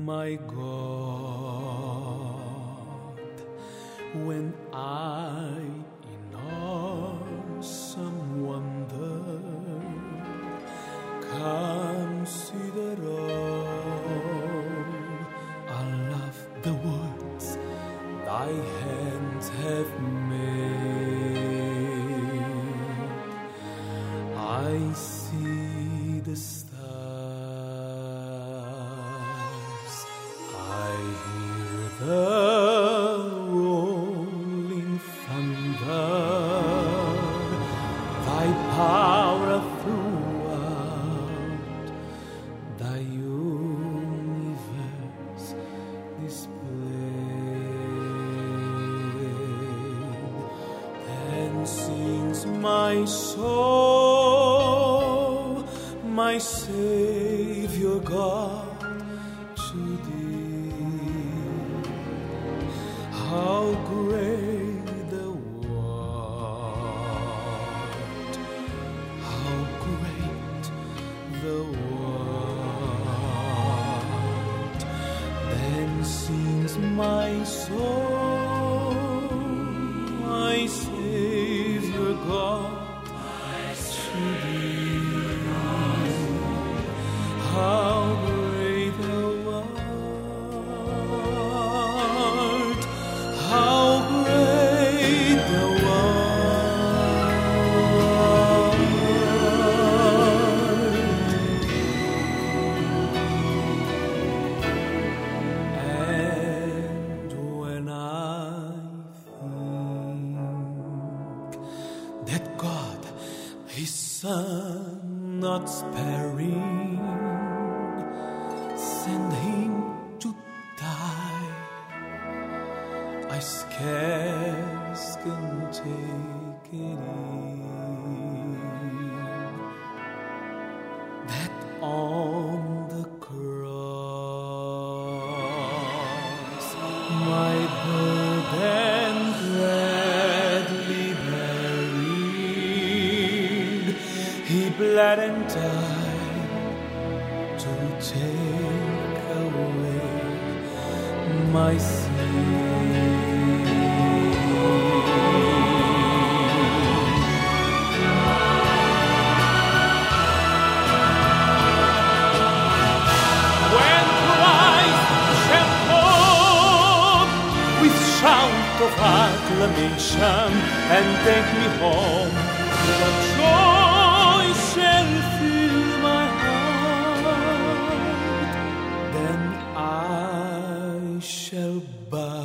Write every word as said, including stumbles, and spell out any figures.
my God, when I in awesome wonder consider all of the works thy hands have made, I see the stars, I hear the rolling thunder, thy power throughout thy universe displayed. Then sings my soul, my Savior God, to thee. How great thou art, how great thou art. Then sings my soul, my Savior God, to thee. How great thou art, how great thou art. And when I think that God, His Son, not sparing, send Him to die, I scarce can take it in, that on the cross my burden gladly buried, He bled and died to take away my sin. When Christ shall come with shout of acclamation and take me home, what joy shall fill my heart, then I shall bow